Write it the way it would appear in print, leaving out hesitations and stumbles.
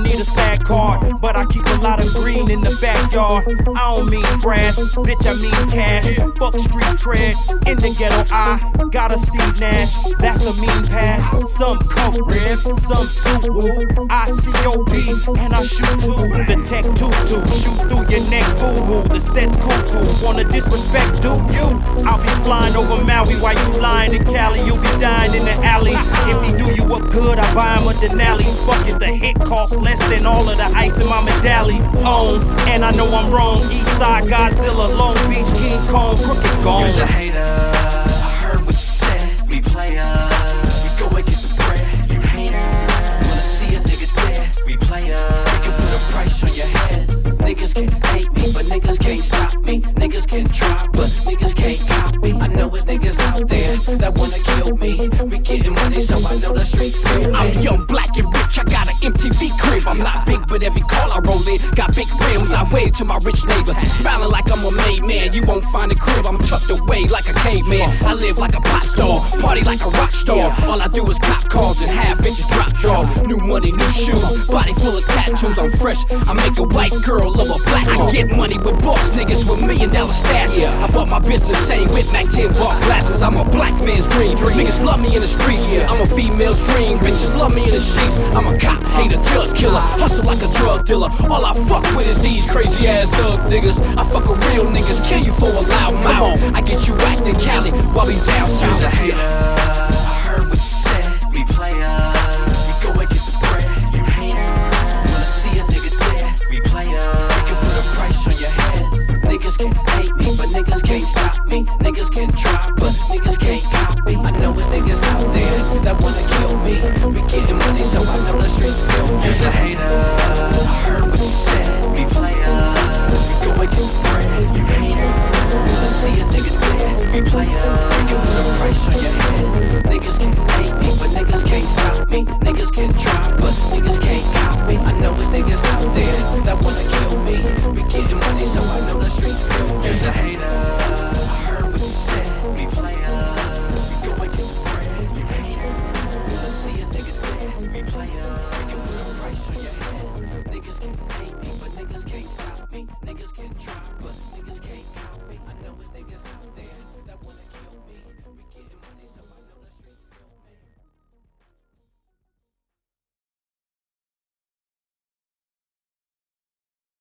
need a sad card, but I keep a lot of green in the backyard. I don't mean grass, bitch, I mean cash. Fuck street cred, in the ghetto I got a Steve Nash. That's a mean pass. Some coke rib, some Subaru. I COB and I shoot too. The tech tutu, shoot through your neck, boo-hoo. The set's cuckoo, wanna disrespect, do you? I'll be flying over Maui while you lying in Cali. You'll be dying in the alley. If he do you up good, I buy him a Denali. Fuck it, the hit costs less than all of the ice in my medallion. And I know I'm wrong. Eastside Godzilla, Long Beach King Kong, crooked gone. You's a hater. I heard what you said. Replayer. We go and get the bread. You hater. Wanna see a nigga dead. Replayer. We can put a price on your head. Niggas can hate me, but niggas can't stop me. Niggas can try, but niggas can't copy. I know it's niggas out there that wanna kill me. We getting money, so I know the street feel me. I'm young, black, and rich. I got an MTV crib. I'm not big, but every call I roll in got big rims. I wave to my rich neighbor, smiling like I'm a made man. You won't find a crib. I'm tucked away like a caveman. I live like a pop star, party like a rock star. All I do is cop cars and have bitches drop drawers. New money, new shoes, body full of tattoos. I'm fresh. I make a white girl love a black dog. I get money with boss niggas with $1 million stashes. I bought my bitch the same with Mac 10 bar glasses. I'm a black man's dream. Niggas love me in the streets. I'm a female's dream. Bitches love me in the sheets. I'm a cop, hater, judge, killer. Hustle like a drug dealer. All I fuck with is these crazy ass thug niggas. I fuck with real niggas, kill you for a loud mouth. I get you whacked in Cali while we down south. You's a hater.